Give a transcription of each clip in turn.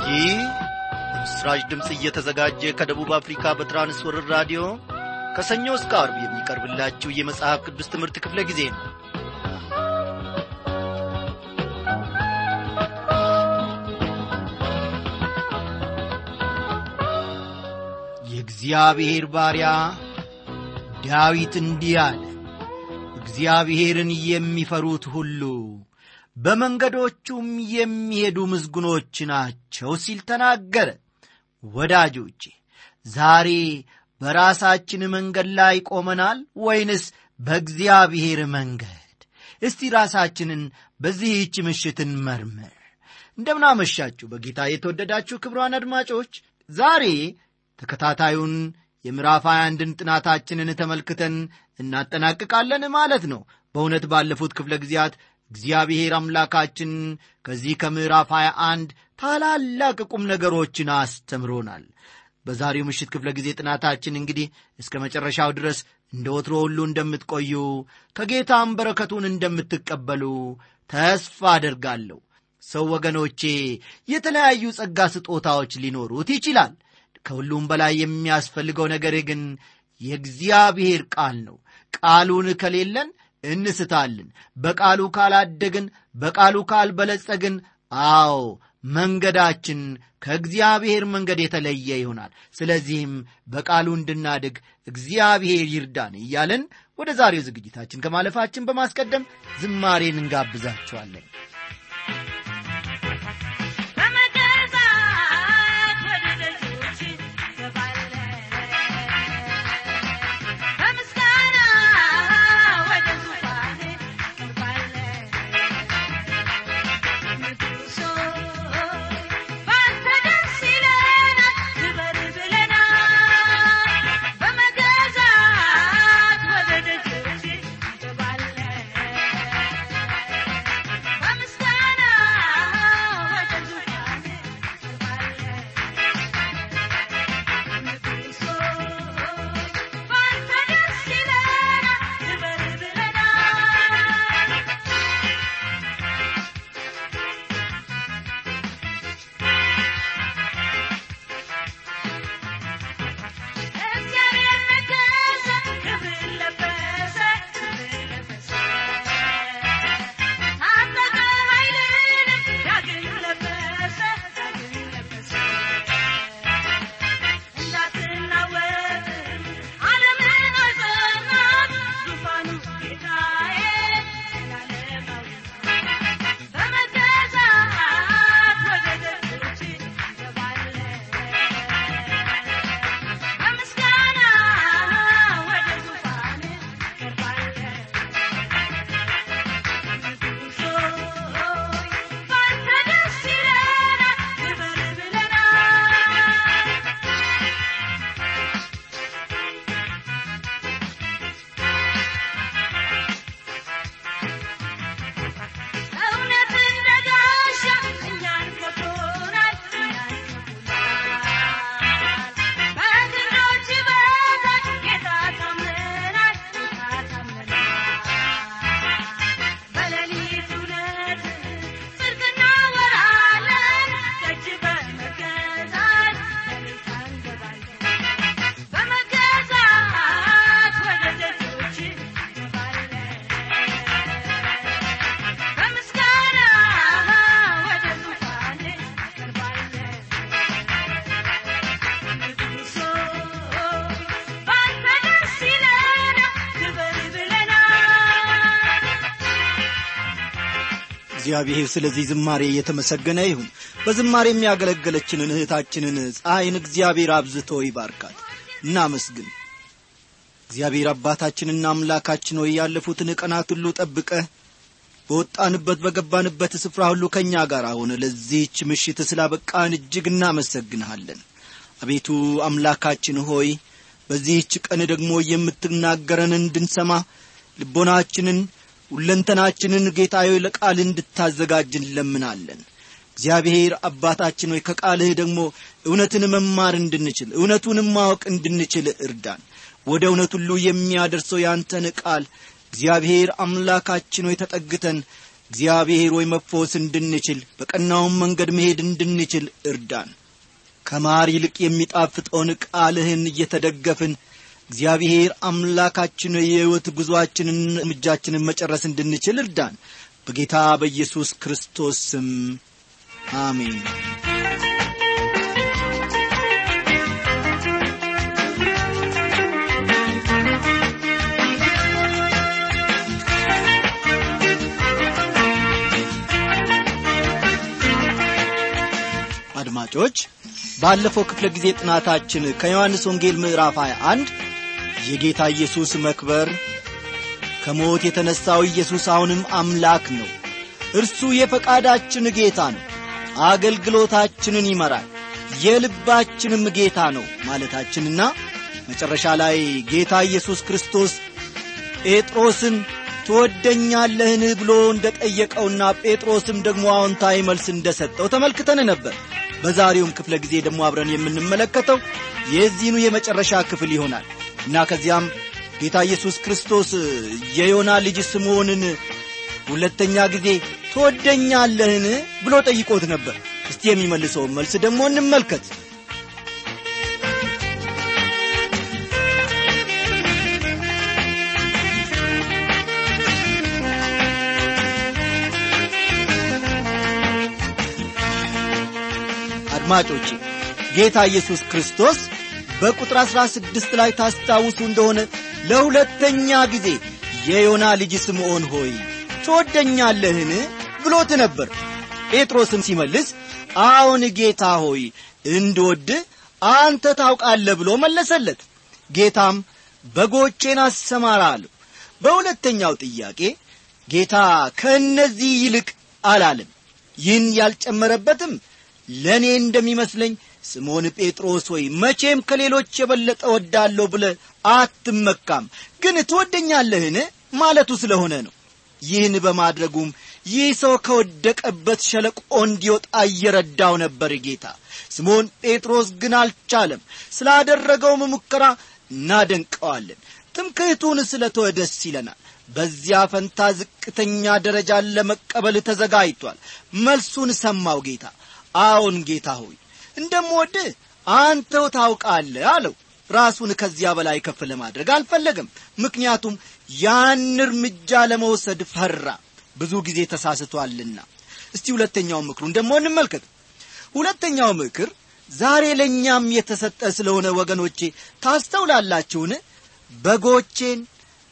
ይህ በምስራች ድምፅ እየተዘጋጀ ከደቡብ አፍሪካ በትራንስወርልድ ራዲዮ ከሰኞ እስከ ዓርብ የሚቀርብላችሁ የመጽሐፍ ቅዱስ ትምህርት ክፍለ ጊዜ ነው። የእግዚአብሔር ባሪያ ዳዊት እንዲህ አለ፣ እግዚአብሔርን የሚፈሩት ሁሉ በመንገዶቹም የሚሄዱ ምስጉኖች ናቸው ሲል ተናገረ። ወዳጆቼ ዛሬ በራሳችን መንገድ ላይ ቆመናል ወይንስ በእግዚአብሔር መንገድ? እስቲ ራሳችንን በዚህች ምሽት እንመርምር። እንደምናመሻችሁ በጌታ የተወደዳችሁ ክቡራን አድማጮች፣ ዛሬ ተከታታዩን የምዕራፍ 21ን ጥናታችንን ተመልክተን እናጠናቅቃለን ማለት ነው። በእውነት ባለፉት ክፍለ ጊዜያት እግዚአብሔር አምላካችን ከዚህ ከምዕራፍ 21 ታላላቅ ቁም ነገሮችን አስተምሮናል። በዛሬው ምሽት ክፍለ ጊዜ ጥናታችን እንግዲህ እስከ መጨረሻው ድረስ እንደ ወትሮ ሁሉ እንደምትቆዩ ከጌታም በረከቱን እንደምትቀበሉ ተስፋ አደርጋለሁ። ሰው ወገኖቼ የተለያዩ ጸጋ ስጦታዎች ሊኖሩት ይችላል። ከሁሉም በላይ የሚያስፈልገው ነገር ግን የእግዚአብሔር ቃል ነው። ቃሉን ከሌለን እንስታለን። በቃሉ ካላደግን፣ በቃሉ ካልበለጸግን፣ አዎ መንገዳችን ከእግዚአብሔር መንገድ የተለየ ይሆናል። ስለዚህም በቃሉ እንድናድግ እግዚአብሔር ይርዳን እያለን ወደ ዛሬው ዝግጅታችን ከማለፋችን በማስቀደም ዝማሬን እንጋብዛችኋለን። እግዚአብሔር ስለዚህ ዝማሬ የተመሰገነ ይሁን። በዝማሬ የሚያገለግለችንን እህታችንን ፀሐይን እግዚአብሔር አብዝቶ ይባርካት። እናመስግን። እግዚአብሔር አባታችንና አምላካችን ሆይ ያለፉትን ቀናት ሁሉ ጠብቀህ በወጣንበት በገባንበት ስፍራ ሁሉ ከኛ ጋር ሆነ ለዚህች ምሽት ስላበቃን እጅግ እናመሰግንሃለን። አቤቱ አምላካችን ሆይ በዚህች ቀን ደግሞ የምትናገረን እንድንሰማ ልቦናችንን ሁለንተናችንን ጌታዬ ለቃል እንድታዘጋጅ እንለምናለን። እግዚአብሔር አባታችን ሆይ ከቃልህ ደግሞ እውነትን መማር እንድንችል እውነቱንም ማወቅ እንድንችል እርዳን። ወደ እውነት ሁሉ የሚያደርሰው ያንተን ቃል እግዚአብሔር አምላካችን ሆይ ተጠግተን እግዚአብሔር ሆይ መፈወስ እንድንችል በቀናውም መንገድ መሄድ እንድንችል እርዳን። ከማር ይልቅ የሚጣፍጠውን ቃልህን እየተደገፍን እግዚአብሔር አምላካችን የሕይወት ጉዞአችንን እርምጃችንን መጨረስ እንድንችል እርዳን። በጌታ በኢየሱስ ክርስቶስ ስም አሜን። አድማጮች ባለፈው ክፍለ ጊዜ ጥናታችን ከዮሐንስ ወንጌል ምዕራፍ 21 የጌታ ኢየሱስ መክበር፣ ከሞት የተነሳው ኢየሱስ አሁንም አምላክ ነው፣ እርሱ የፈቃዳችን ጌታ ነው፣ አገልግሎታችንን ይመራል፣ የልባችንም ጌታ ነው ማለታችንና መጨረሻ ላይ ጌታ ኢየሱስ ክርስቶስ ጴጥሮስን ትወደኛለህን ብሎ እንደጠየቀውና ጴጥሮስም ደግሞ አዎንታዊ መልስ እንደሰጠው ተመልክተን ነበር። በዛሬውም ክፍለ ጊዜ ደግሞ አብረን የምንመለከተው የዚህኑ የመጨረሻ ክፍል ይሆናል እና ከዚያም ጌታ ኢየሱስ ክርስቶስ የዮና ልጅ ስምዖንን ሁለተኛ ጊዜ ትወደኛለህን ብሎ ጠይቆት ነበር። እስቲ የሚመልሰው መልስ ደግሞ እንመልከት። አድማጮች ጌታ ኢየሱስ ክርስቶስ በቁጥር 16 ላይ ታስታውሱ እንደሆነ ለሁለተኛ ጊዜ የዮና ልጅ ስምዖን ሆይ ትወደኛለህን ብሎት ነበር። ጴጥሮስም ሲመልስ አዎን ጌታ ሆይ እንድወድህ አንተ ታውቃለህ ብሎ መለሰለት። ጌታም በጎቼን አሰማራ አለው። በሁለተኛው ጥያቄ ጌታ ከእነዚህ ይልቅ አላለም። ይህን ያልጨመረበትም ለእኔ እንደሚመስለኝ ስምዖን ጴጥሮስ ሆይ መቼም ከሌሎች የበለጠ ወዳለሁ ብለህ አትመካም፣ ግን ትወደኛለህን ማለቱ ስለሆነ ነው። ይህን በማድረጉም ይህ ሰው ከወደቀበት ሸለቆ እንዲወጣ እየረዳው ነበር ጌታ። ስምዖን ጴጥሮስ ግን አልቻለም። ስላደረገውም ሙከራ እናደንቀዋለን። ትምክህቱን ስለተወ ደስ ይለናል። በዚያ ፈንታ ዝቅተኛ ደረጃን ለመቀበል ተዘጋጅቷል። መልሱን ሰማው ጌታ። አዎን ጌታ ሆይ እንደምወድህ አንተው ታውቃለህ አለው። ራሱን ከዚያ በላይ ከፍ ለማድረግ አልፈለገም። ምክንያቱም ያን እርምጃ ለመውሰድ ፈራ። ብዙ ጊዜ ተሳስቷልና። እስቲ ሁለተኛው ምክሩን ደግሞ እንመልከት። ሁለተኛው ምክር ዛሬ ለኛም የተሰጠ ስለሆነ ወገኖቼ ታስተውላላችሁን? በጎቼን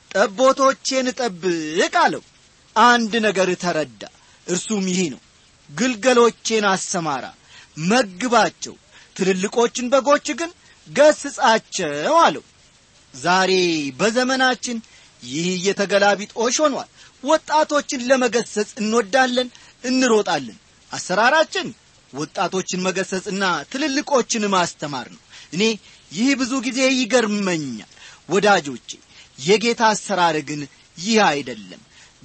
ጠቦቶቼን ጠብቅ አለው። አንድ ነገር ተረዳ። እርሱም ይህ ነው። ግልገሎቼን አሰማራ፣ መግባቸው፣ ትልልቆችን በጎች ግን ገስጻቸው አለው። ዛሬ በዘመናችን ይህ የተገላቢጦሽ ሆኗል። ወጣቶችን ለመገሰጽ እንወዳለን፣ እንሮጣለን። አሰራራችን ወጣቶችን መገሰጽና ትልልቆችን ማስተማር ነው። እኔ ይህ ብዙ ጊዜ ይገርመኛል። ወዳጆቼ የጌታ አሰራር ግን ይህ አይደለም።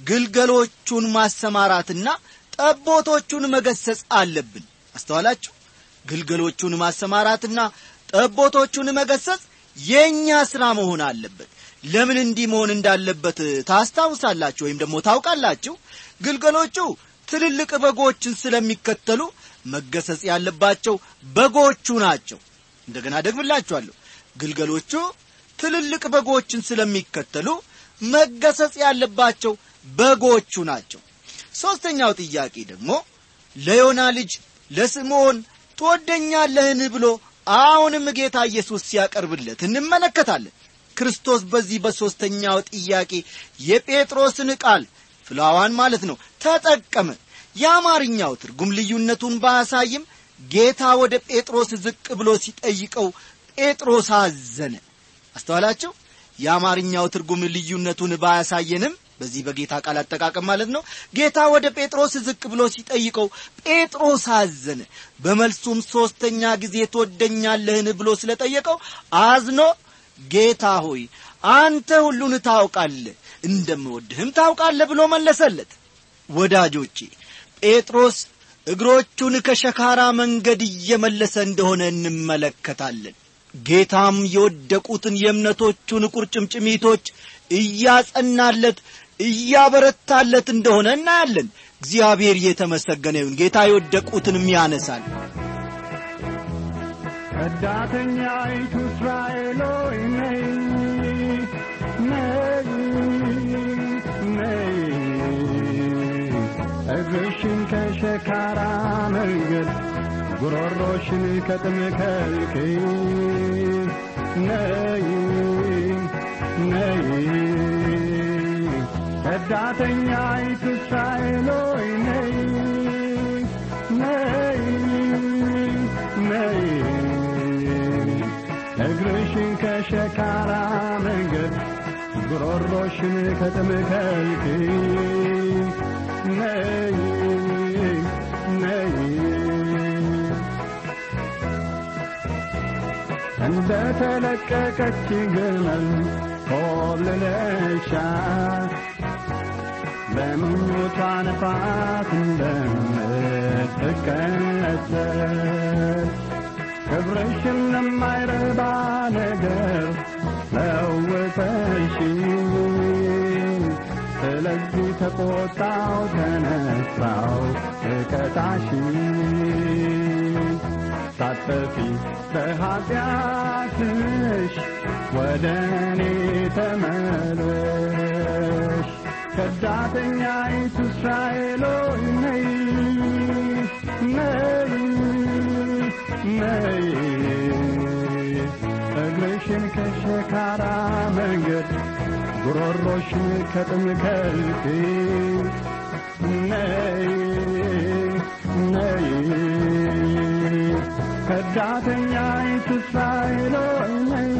ግልገሎቹን ማሰማራትና ጠቦቶቹን መገሰጽ አለብን። አስተዋላችሁ? ግልገሎቹን ማሰማራትና ጠቦቶቹን መገሰጽ የኛ ሥራ መሆን አለበት። ለምን እንዲህ መሆን እንዳለበት ታስታውሳላችሁ ወይም ደግሞ ታውቃላችሁ? ግልገሎቹ ትልልቅ በጎችን ስለሚከተሉ መገሰጽ ያለባቸው በጎቹ ናቸው። እንደገና ደግምላችኋለሁ። ግልገሎቹ ትልልቅ በጎችን ስለሚከተሉ መገሰጽ ያለባቸው በጎቹ ናቸው። ሶስተኛው ጥያቄ ደግሞ ለዮና ልጅ ለስምዖን ትወደኛለህን ብሎ አሁንም ጌታ ኢየሱስ ሲያቀርብለት እንመለከታለን። ክርስቶስ በዚህ በሶስተኛው ጥያቄ የጴጥሮስን ቃል ፍላዋን ማለት ነው ተጠቀመ። የአማርኛው ትርጉም ልዩነቱን ባያሳይም ጌታ ወደ ጴጥሮስ ዝቅ ብሎ ሲጠይቀው ጴጥሮስ አዘነ። አስተዋላችሁ? የአማርኛው ትርጉም ልዩነቱን ባያሳየንም በዚህ በጌታ ቃል አጠቃቀም ማለት ነው ጌታ ወደ ጴጥሮስ ዝቅ ብሎ ሲጠይቀው ጴጥሮስ አዘነ። በመልሱም ሶስተኛ ጊዜ ትወደኛለህን ብሎ ስለጠየቀው አዝኖ ጌታ ሆይ አንተ ሁሉን ታውቃለህ፣ እንደምወድህም ታውቃለህ ብሎ መለሰለት። ወዳጆቼ ጴጥሮስ እግሮቹን ከሸካራ መንገድ እየመለሰ እንደሆነ እንመለከታለን። ጌታም የወደቁትን የእምነቶቹን ቁርጭምጭሚቶች እያጸናለት እያበረታለት እንደሆነ እናያለን። እግዚአብሔር የተመሰገነ ይሁን። ጌታ የወደቁትንም ያነሳል። ከዳተኛይቱ እስራኤል ሆይ ነይ ነይ ነይ እግርሽን ከሸካራ መንገድ ጉሮሮሽን ከጥም ከልክይ ነይ ነይ ከዳተኛይቱ እስራኤል ሆይ ነይ ነይ ነይ እግርሽን ከሸካራ መንገድ ጉሮሮሽን ከጥም ከልክይ ነይ ነይ እንደ ተለቀቀች ግመል ኮብልለሻል በምኞቷ ነፋስ እንደምትከተል ክብርሽን ለማይረባ ነገር ለውጠሽ ስለዚህ ተቆጣው ተነሳው እቀጣሽ ሳትጠፊ በኃጢአትሽ ወደ እኔ ተመለሽ ከዳተኛይቱ እስራኤል ሆይ ነይ ነይ ነይ እግርሽን ከሸካራ መንገድ ጉሮሮሽን ከጥም ከልክይ ነይ ነይ ከዳተኛይቱ እስራኤል ሆይ ነይ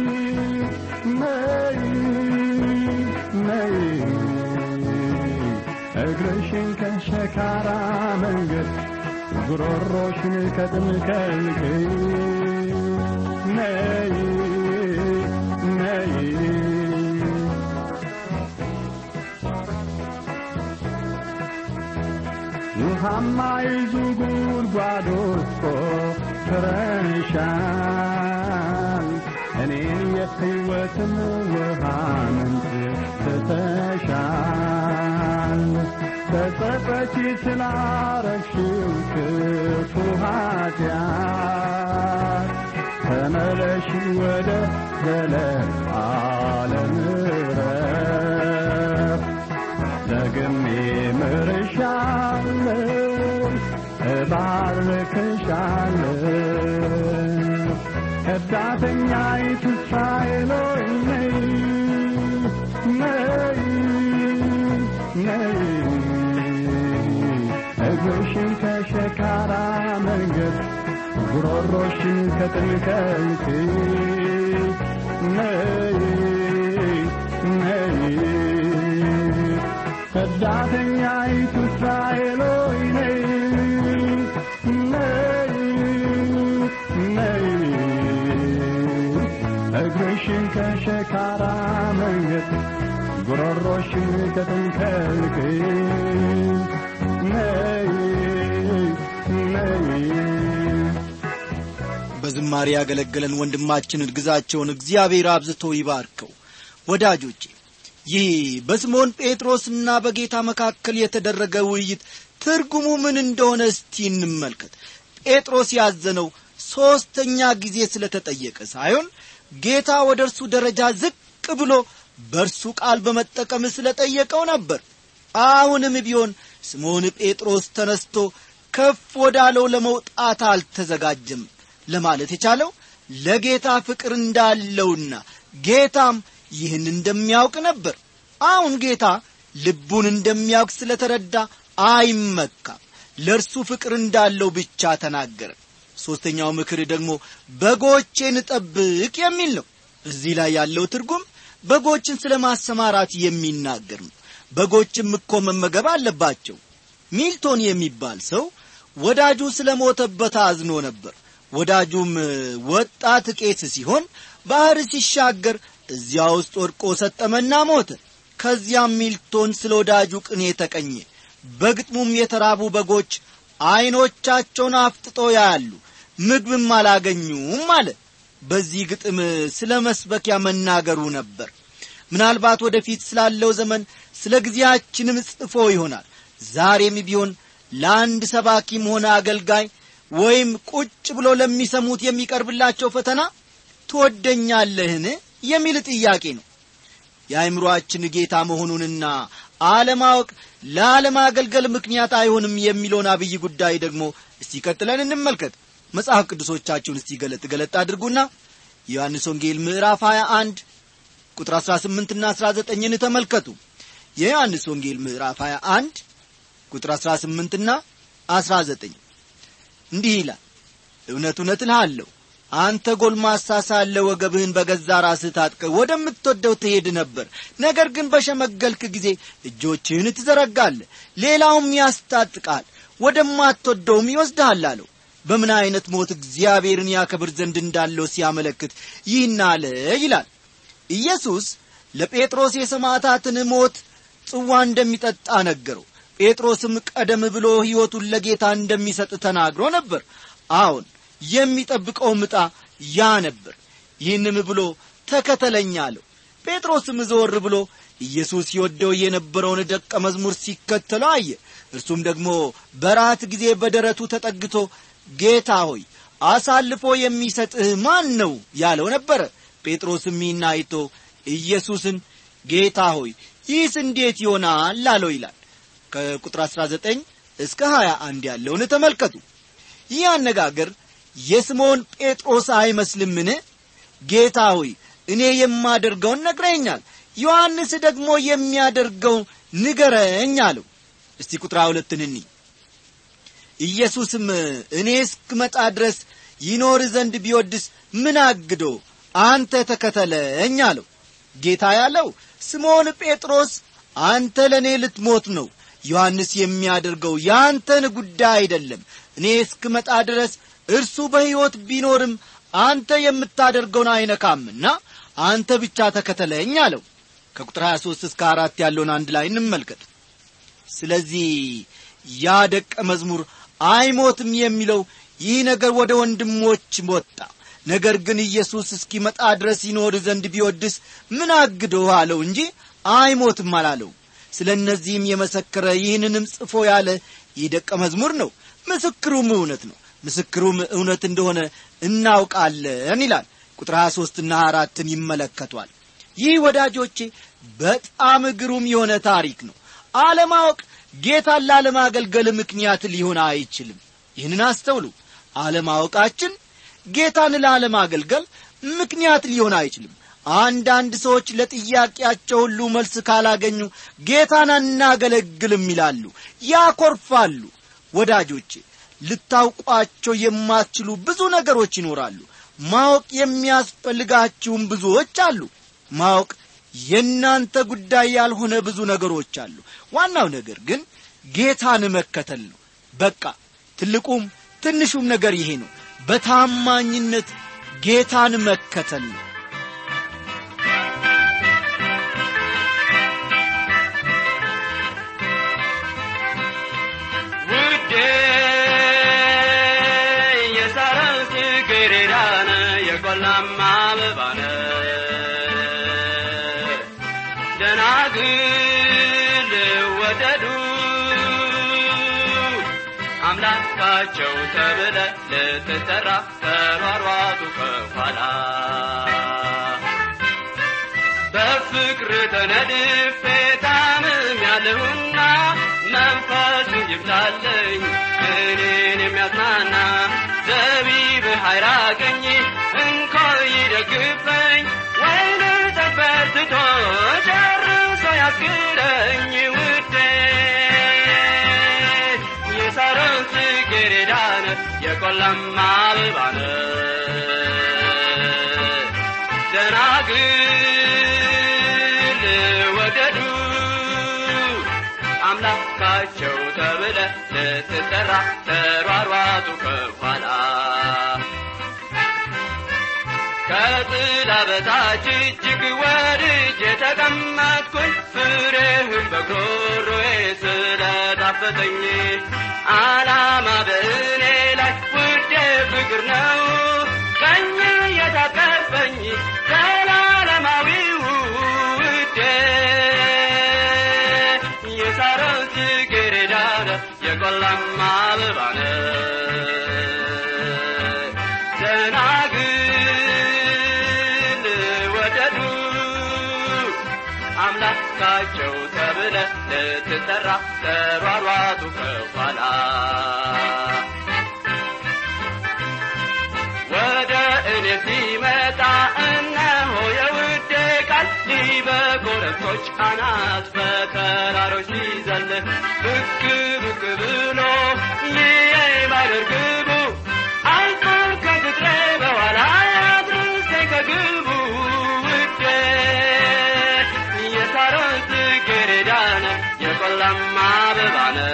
ነይ ነይ እግርሽን ከሸካራ መንገድ ጉሮሮሽን ከጥም ከልክይ ነይ ነይ ውሃማ ይዙ ጉድጓዶች ቆፍረሻል እኔን የሕይወትን ውሃ ምንጭ ትተሻል ተጸጸቺ ስላረግሽው ክፉ ኃጢአት ተመለሽ ወደ ዘለዓለም ዕረፍት ደግሜ ምርሻለሁ እባርክሻለሁ ከዳተኛይቱ እስራኤል ሆይ ነይ ነይ ነይ እግርሽን ከሸካራ መንገድ ጉሮሮሽን ከጥም ከልክይ ነይ ነይ ከዳተኛይቱ እስራኤል ሆይ ነይ ነይ ነይ እግርሽን ከሸካራ መንገድ ጉሮሮሽን ከጥም ከልክይ ነይ ነይ በዝማሬ ያገለገለን ወንድማችንን ግዛቸውን እግዚአብሔር አብዝቶ ይባርከው። ወዳጆቼ ይህ በስምዖን ጴጥሮስና በጌታ መካከል የተደረገ ውይይት ትርጉሙ ምን እንደሆነ እስቲ እንመልከት። ጴጥሮስ ያዘነው ሶስተኛ ጊዜ ስለተጠየቀ ሳይሆን ጌታ ወደ እርሱ ደረጃ ዝቅ ብሎ በእርሱ ቃል በመጠቀም ስለጠየቀው ነበር። አሁንም ቢሆን ስምዖን ጴጥሮስ ተነስቶ ከፍ ወዳለው ለመውጣት አልተዘጋጀም። ለማለት የቻለው ለጌታ ፍቅር እንዳለውና ጌታም ይህን እንደሚያውቅ ነበር። አሁን ጌታ ልቡን እንደሚያውቅ ስለተረዳ አይመካም። ለእርሱ ፍቅር እንዳለው ብቻ ተናገረ። ሦስተኛው ምክር ደግሞ በጎቼን ጠብቅ የሚል ነው። እዚህ ላይ ያለው ትርጉም በጎችን ስለማሰማራት የሚናገር ነው። በጎችም እኮ መመገብ አለባቸው። ሚልቶን የሚባል ሰው ወዳጁ ስለሞተበት አዝኖ ነበር። ወዳጁም ወጣት ቄስ ሲሆን ባህር ሲሻገር እዚያ ውስጥ ወድቆ ሰጠመና ሞተ። ከዚያም ሚልቶን ስለ ወዳጁ ቅኔ ተቀኘ። በግጥሙም የተራቡ በጎች አይኖቻቸውን አፍጥጦ ያያሉ፣ ምግብም አላገኙም አለ። በዚህ ግጥም ስለ መስበኪያ መናገሩ ነበር። ምናልባት ወደፊት ስላለው ዘመን ስለ ጊዜያችንም ጽፎ ይሆናል። ዛሬም ቢሆን ለአንድ ሰባኪም ሆነ አገልጋይ ወይም ቁጭ ብሎ ለሚሰሙት የሚቀርብላቸው ፈተና ትወደኛለህን የሚል ጥያቄ ነው። የአእምሮአችን ጌታ መሆኑንና ዓለማወቅ ለዓለማገልገል ምክንያት አይሆንም የሚለውን አብይ ጉዳይ ደግሞ እስቲ ቀጥለን እንመልከት። መጽሐፍ ቅዱሶቻችሁን እስቲ ገለጥ አድርጉና ዮሐንስ ወንጌል ምዕራፍ 21 ቁጥር 18 እና 19ን ተመልከቱ። የዮሐንስ ወንጌል ምዕራፍ 21 ቁጥር 18 እና 19 እንዲህ ይላል፣ እውነት እውነት እልሃለሁ አንተ ጎልማሳ ሳለህ ወገብህን በገዛ ራስህ ታጥቀህ ወደምትወደው ትሄድ ነበር። ነገር ግን በሸመገልክ ጊዜ እጆችህን ትዘረጋለህ፣ ሌላውም ያስታጥቃል፣ ወደማትወደውም ይወስድሃል አለው። በምን አይነት ሞት እግዚአብሔርን ያከብር ዘንድ እንዳለው ሲያመለክት ይህን አለ ይላል። ኢየሱስ ለጴጥሮስ የሰማዕታትን ሞት ጽዋ እንደሚጠጣ ነገረው። ጴጥሮስም ቀደም ብሎ ሕይወቱን ለጌታ እንደሚሰጥ ተናግሮ ነበር። አሁን የሚጠብቀው ዕጣ ያ ነበር። ይህንም ብሎ ተከተለኝ አለው። ጴጥሮስም ዞር ብሎ ኢየሱስ ይወደው የነበረውን ደቀ መዝሙር ሲከተለው አየ። እርሱም ደግሞ በራት ጊዜ በደረቱ ተጠግቶ ጌታ ሆይ አሳልፎ የሚሰጥህ ማን ነው ያለው ነበር። ጴጥሮስም ይህን አይቶ ኢየሱስን ጌታ ሆይ ይህስ እንዴት ይሆናል አለው ይላል። ከቁጥር 19 እስከ 21 ያለውን ተመልከቱ። ይህ አነጋገር የስምዖን ጴጥሮስ አይመስልምን? ጌታ ሆይ እኔ የማደርገውን ነግረኛል፣ ዮሐንስ ደግሞ የሚያደርገው ንገረኝ አለው። እስቲ ቁጥር 22 እንይ። ኢየሱስም እኔ እስክመጣ ድረስ ይኖር ዘንድ ቢወድስ ምን አግዶ አንተ ተከተለኝ አለው። ጌታ ያለው ስምዖን ጴጥሮስ አንተ ለኔ ልትሞት ነው፣ ዮሐንስ የሚያደርገው ያንተን ጉዳይ አይደለም። እኔ እስክመጣ ድረስ እርሱ በሕይወት ቢኖርም አንተ የምታደርገውን አይነካምና አንተ ብቻ ተከተለኝ አለው። ከቁጥር 23 እስከ 4 ያለውን አንድ ላይ እንመልከት። ስለዚህ ያ ደቀ መዝሙር አይሞትም የሚለው ይህ ነገር ወደ ወንድሞች ወጣ። ነገር ግን ኢየሱስ እስኪመጣ ድረስ ይኖር ዘንድ ቢወድስ ምን አግዶህ አለው እንጂ አይሞትም አላለው። ስለነዚህም የመሰከረ ይህንንም ጽፎ ያለ ይህ ደቀ መዝሙር ነው። ምስክሩም እውነት ነው። ምስክሩም እውነት እንደሆነ እናውቃለን ይላል። ቁጥር 23 እና 4ን ይመለከቷል። ይህ ወዳጆቼ በጣም ግሩም የሆነ ታሪክ ነው። ዓለማወቅ ጌታን ላለማገልገል ምክንያት ሊሆን አይችልም። ይህንን አስተውሉ። ዓለማወቃችን ጌታን ላለማገልገል ምክንያት ሊሆን አይችልም። አንዳንድ ሰዎች ለጥያቄያቸው ሁሉ መልስ ካላገኙ ጌታን አናገለግልም ይላሉ፣ ያኮርፋሉ። ወዳጆቼ ልታውቋቸው የማትችሉ ብዙ ነገሮች ይኖራሉ። ማወቅ የሚያስፈልጋችሁም ብዙዎች አሉ። ማወቅ የናንተ ጉዳይ ያልሆነ ብዙ ነገሮች አሉ። ዋናው ነገር ግን ጌታን መከተል ነው። በቃ ትልቁም ትንሹም ነገር ይሄ ነው። በታማኝነት ጌታን መከተል ነው። አምላካቸው ተብለ ልትጠራ ተሯሯጡ ከኋላ በፍቅር ተነድፌ ታምም ያለሁና መንፈስ ይብላለኝ እኔን የሚያጽናና ዘቢብህ አይራቀኝ እንኳን ይደግፈኝ ወይን ተበርትቶ ጨርሶ ያስግረኝ ውዴ የሳሮን ጽጌረዳነ የቆላማ አበባነ ደናግል ወደዱ አምላካቸው ተብለ ልትጠራ ተሯሯጡ ከኋላ ከጥላ በታች እጅግ ወድጄ ተቀመጥኩኝ ፍሬህም በጉሮሮዬ ስለጣፈጠኝ ዓላማ በእኔ ላይ ውዴ ፍቅር ነው ቀኝ የታቀፈኝ ዘላለማዊው ውዴ የሳሮን ጽጌረዳ የቆላማ አበባ ነው ደናግል ወደዱ አምላካቸው ተብለ ልትጠራ ተሯሯጡ ከኋላ ወደ እኔ ሲመጣ እነሆ የውዴ ቃል በኮረብቶች አናት በተራሮች ሲዘል ብቅ ብቅ ብሎ የማይደርግቡ አልፎን ከግጥሬ በኋላ ያድርሰኝ ከግቡ ውዴ የሳሮን ጽጌረዳ ነው የቆላማ አበባ ነው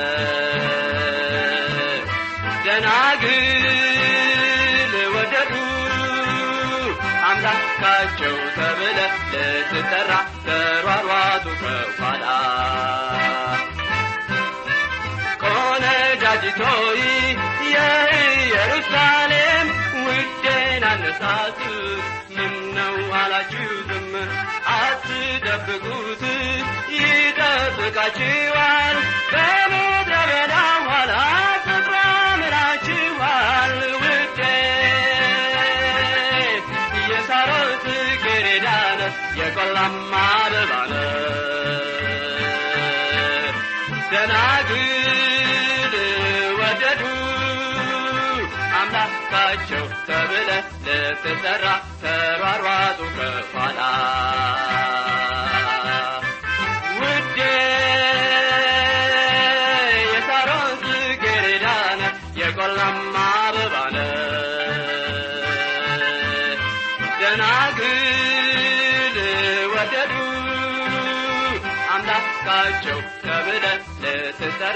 ደናግል ወደዱ አምላካቸው ተብለ ልትጠራ ተሯሯጡ ከኋላ ቆነጃጅቶይ የኢየሩሳሌም ውዴን አነሳት ምነው አላችሁ ዝም አትደብቁት ይጠብቃችኋል በምድረ በዳ ኋላ ስፍራ ምራችኋል ውዴ የሳሮን ጽጌረዳ ነው የቆላማ አበባ ነው ደናግል ወደዱ አምላካቸው ተብለ ልትጠራ ተሯሯጡ ከኋላ ውዴ የሳሮን ጽጌረዳ ነው የቆላማ አበባ ነው ደናግል ወደዱ አምላካቸው ተብለ ልትጠራ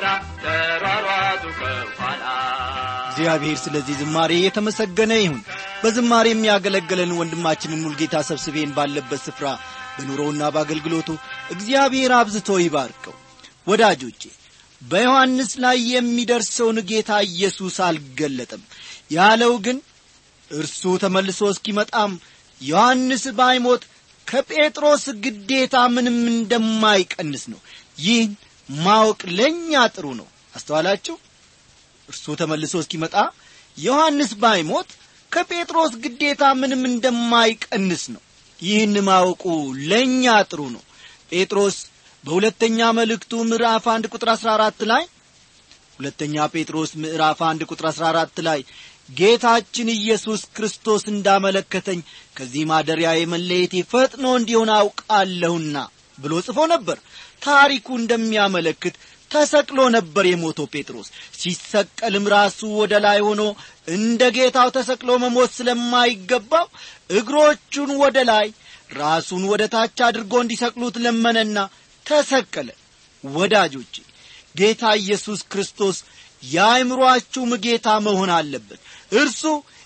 ተሯሯጡ ከኋላ እግዚአብሔር ስለዚህ ዝማሬ የተመሰገነ ይሁን በዝማሬ የሚያገለግለን ወንድማችንን ሙልጌታ ሰብስቤን ባለበት ስፍራ በኑሮውና በአገልግሎቱ እግዚአብሔር አብዝቶ ይባርከው ወዳጆቼ በዮሐንስ ላይ የሚደርሰውን ጌታ ኢየሱስ አልገለጠም ያለው ግን እርሱ ተመልሶ እስኪመጣም ዮሐንስ ባይሞት ከጴጥሮስ ግዴታ ምንም እንደማይቀንስ ነው ይህን ማወቅ ለኛ ጥሩ ነው አስተዋላችሁ እርሱ ተመልሶ እስኪመጣ ዮሐንስ ባይሞት ከጴጥሮስ ግዴታ ምንም እንደማይቀንስ ነው ይህን ማወቁ ለኛ ጥሩ ነው ጴጥሮስ በሁለተኛ መልእክቱ ምዕራፍ 1 ቁጥር 14 ላይ ሁለተኛ ጴጥሮስ ምዕራፍ 1 ቁጥር 14 ላይ ጌታችን ኢየሱስ ክርስቶስ እንዳመለከተኝ ከዚህ ማደሪያ የመለየቴ ፈጥኖ እንዲሆን አውቃለሁና ብሎ ጽፎ ነበር ታሪኩ እንደሚያመለክት ተሰቅሎ ነበር የሞተው ጴጥሮስ ሲሰቀልም ራሱ ወደ ላይ ሆኖ እንደ ጌታው ተሰቅሎ መሞት ስለማይገባው እግሮቹን ወደ ላይ ራሱን ወደ ታች አድርጎ እንዲሰቅሉት ለመነና ተሰቀለ ወዳጆቼ ጌታ ኢየሱስ ክርስቶስ የአእምሮአችሁም ጌታ መሆን አለበት እርሱ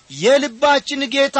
የልባችን ጌታ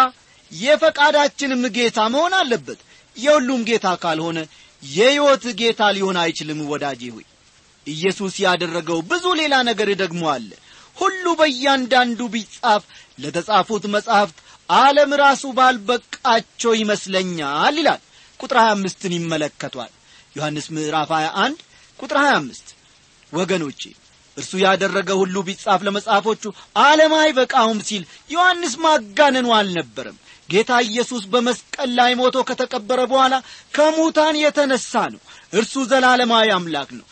የፈቃዳችንም ጌታ መሆን አለበት የሁሉም ጌታ ካልሆነ የሕይወት ጌታ ሊሆን አይችልም ወዳጄ ሆይ ኢየሱስ ያደረገው ብዙ ሌላ ነገር ደግሞ አለ ሁሉ በእያንዳንዱ ቢጻፍ ለተጻፉት መጻሕፍት ዓለም ራሱ ባልበቃቸው ይመስለኛል ይላል ቁጥር 25ን ይመለከቷል ዮሐንስ ምዕራፍ 21 ቁጥር 25 ወገኖቼ እርሱ ያደረገው ሁሉ ቢጻፍ ለመጻፎቹ ዓለም አይበቃውም ሲል ዮሐንስ ማጋነኑ አልነበረም ጌታ ኢየሱስ በመስቀል ላይ ሞቶ ከተቀበረ በኋላ ከሙታን የተነሳ ነው እርሱ ዘላለማዊ አምላክ ነው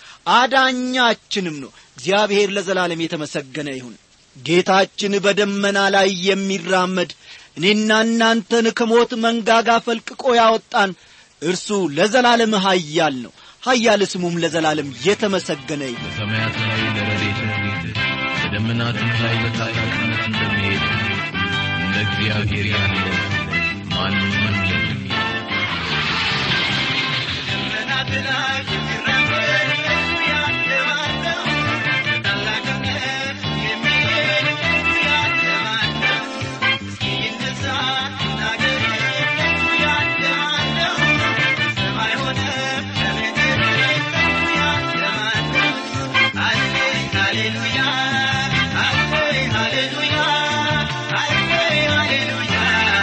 አዳኛችንም ነው እግዚአብሔር ለዘላለም የተመሰገነ ይሁን ጌታችን በደመና ላይ የሚራመድ እኔና እናንተን ከሞት መንጋጋ ፈልቅቆ ያወጣን እርሱ ለዘላለም ኃያል ነው ኃያል ስሙም ለዘላለም የተመሰገነ ይሁን ሰማያት ላይ ለረድኤት በደመናትም ላይ በታላቅነት እንደሚሄድ እንደ እግዚአብሔር ያለ ማንም የለም ደመናት ላይ Hallelujah, hallelujah, hallelujah, hallelujah.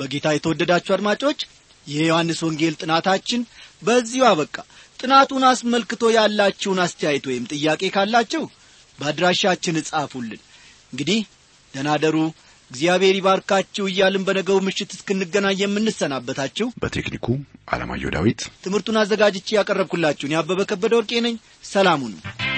በጌታ የተወደዳችሁ አድማጮች የዮሐንስ ወንጌል ጥናታችን በዚሁ አበቃ። ጥናቱን አስመልክቶ ያላችሁን አስተያየት ወይም ጥያቄ ካላችሁ በአድራሻችን ጻፉልን። እንግዲህ ደህና ደሩ። እግዚአብሔር ይባርካችሁ እያልን በነገው ምሽት እስክንገናኝ የምንሰናበታችሁ በቴክኒኩ አለማየሁ ዳዊት፣ ትምህርቱን አዘጋጅቼ ያቀረብኩላችሁ ያበበ ከበደ ወርቄ ነኝ። ሰላም ሁኑ።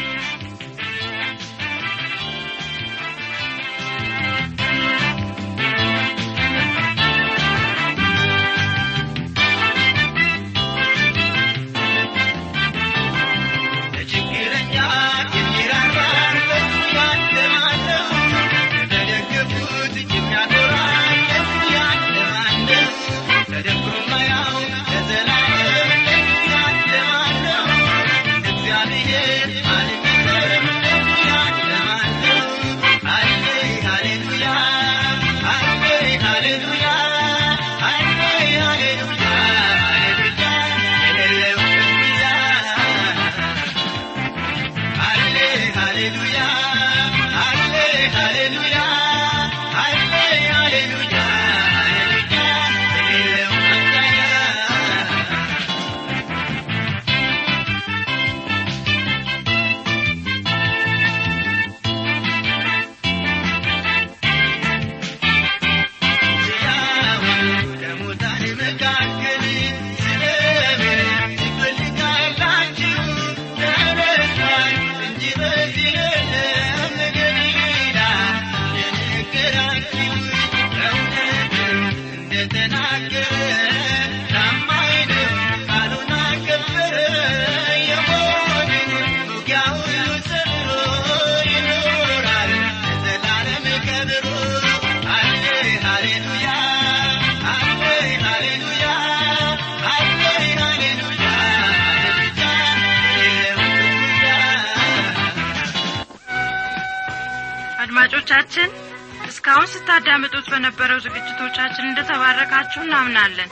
አድማጮቻችን እስካሁን ስታዳምጡት በነበረው ዝግጅቶቻችን እንደተባረካችሁ እናምናለን።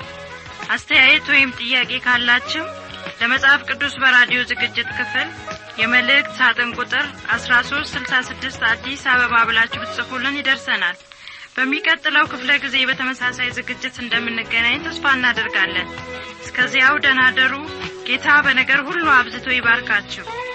አስተያየት ወይም ጥያቄ ካላችሁ ለመጽሐፍ ቅዱስ በራዲዮ ዝግጅት ክፍል የመልእክት ሳጥን ቁጥር 1366 አዲስ አበባ ብላችሁ ብትጽፉልን ይደርሰናል። በሚቀጥለው ክፍለ ጊዜ በተመሳሳይ ዝግጅት እንደምንገናኝ ተስፋ እናደርጋለን። እስከዚያው ደህና ደሩ። ጌታ በነገር ሁሉ አብዝቶ ይባርካችሁ።